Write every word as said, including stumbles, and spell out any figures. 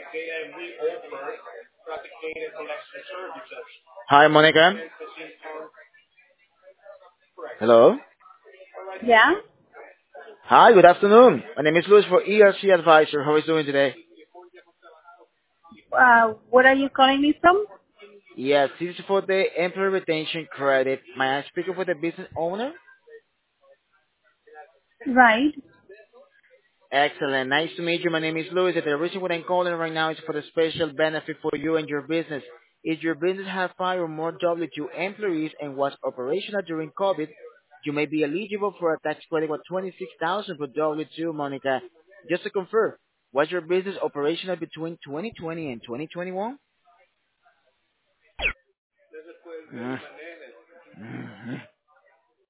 Hi, Monica. Hello. Yeah. Hi, good afternoon. My name is Luis for E R C Advisor. How are you doing today? Uh, where are you calling me from? Yes, this is for the employee retention credit. May I speak with the business owner? Right. Excellent. Nice to meet you. My name is Luis. And the reason why I'm calling right now is for the special benefit for you and your business. If your business has five or more W two employees and was operational during COVID, you may be eligible for a tax credit of twenty-six thousand dollars for W two, Monica. Just to confirm, was your business operational between twenty twenty and twenty twenty-one?